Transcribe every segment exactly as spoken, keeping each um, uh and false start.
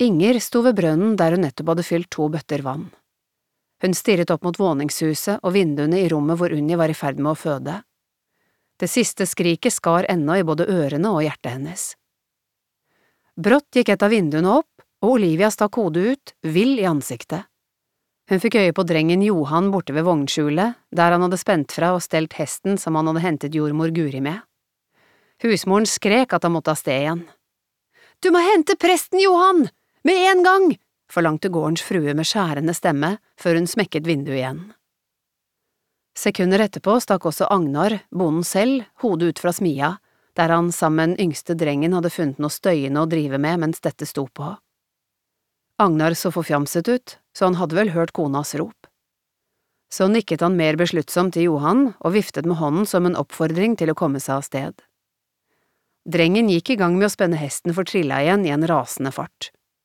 Inger sto ved brønnen der hun nettopp hadde fylt to bøtter vann. Hun stirret opp mot våningshuset og vinduene i rommet hvor Unni var i ferd med å føde. Det siste skriket skar ennå i både ørene og hjertet hennes. Brått gikk et av vinduene opp, og Olivia stakk hodet ut, vill i ansiktet. Hun fikk øye på drengen Johan borte ved vognskjulet, der han hadde spent fra og stelt hesten som han hadde hentet jordmor Guri med. Husmoren skrek at han måtte av sted igjen. «Du må hente presten, Johan! Med en gang!» forlangte gårdens frue med skjærende stemme, før hun smekket vinduet igjen. Sekunder etterpå stakk også Agnar, bonden selv, hodet ut fra smia, der han sammen med den yngste drengen hadde funnet noe støyende å drive med mens dette sto på. Agnar så forfjamset ut, så han hadde vel hørt konas rop. Så nikket han mer besluttsomt til Johan og viftet med hånden som en oppfordring til å komme seg av sted. Drengen gikk i gang med å spenne hesten for trilla igjen i en rasende fart.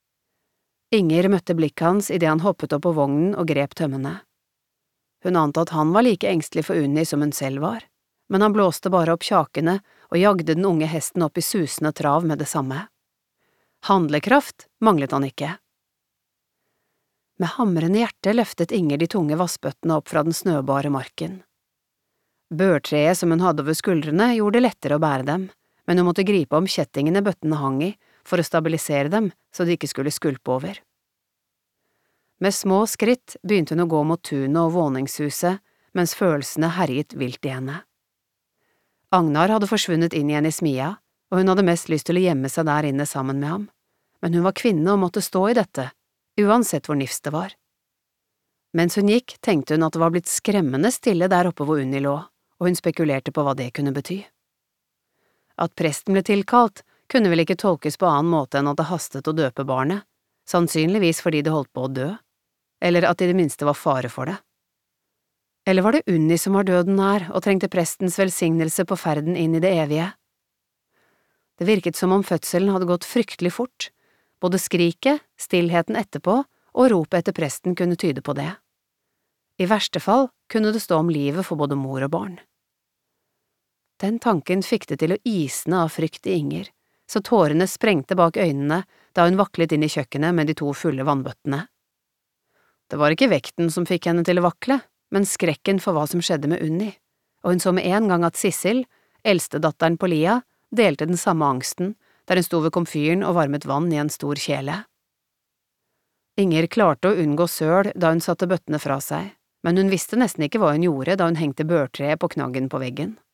Inger møtte blikket hans idet han hoppet opp på vognen og grep tømmene. Hun ante at han var like engstelig for Unni som hun selv var, men han blåste bare opp kjakene og jagde den unge hesten opp i susende trav med det samme. Handlekraft manglet han ikke. Med hamrende hjerte løftet Inger de tunge vassbøttene opp fra den snøbare marken. Børtreet som hun hadde over skuldrene gjorde det lettere å bære dem, men hun måtte gripe om kjettingene bøttene hang i for å stabilisere dem så de ikke skulle skulpe over. Med små skritt begynte hun å gå mot tunet og våningshuset, mens følelsene herjet vilt i henne. Agnar hadde forsvunnet inn igjen i smia, og hun hadde mest lyst til å gjemme seg der inne sammen med ham, men hun var kvinne og måtte stå i dette, uansett hvor nifst det var. Mens hun gikk, tenkte hun at det var blitt skremmende stille der oppe hvor Unni lå, og hun spekulerte på hva det kunne bety. At presten ble tilkalt, kunne vel ikke tolkes på annen måte enn at det hastet å døpe barnet, sannsynligvis fordi det holdt på å dø, eller at det i det minste var fare for det. Eller var det Unni som var døden nær og trengte prestens velsignelse på ferden inn i det evige? Det virket som om fødselen hadde gått fryktelig fort. Både skriket, stillheten etterpå og ropet etter presten kunne tyde på det. I verste fall kunne det stå om livet for både mor og barn. Den tanken fikk det til å isne av frykt i Inger, så tårene sprengte bak øynene da hun vaklet inn i kjøkkenet med de to fulle vannbøttene. Det var ikke vekten som fikk henne til å vakle, men skrekken for hva som skjedde med Unni, og hun så med en gang at Sissel, eldstedatteren på Lia, delte den samme angsten, der hun sto ved komfyren og varmet vann i en stor kjele. Inger klarte å unngå søl da hun satte bøttene fra seg, men hun visste nesten ikke hva hun gjorde da hun hengte børtreet på knaggen på veggen.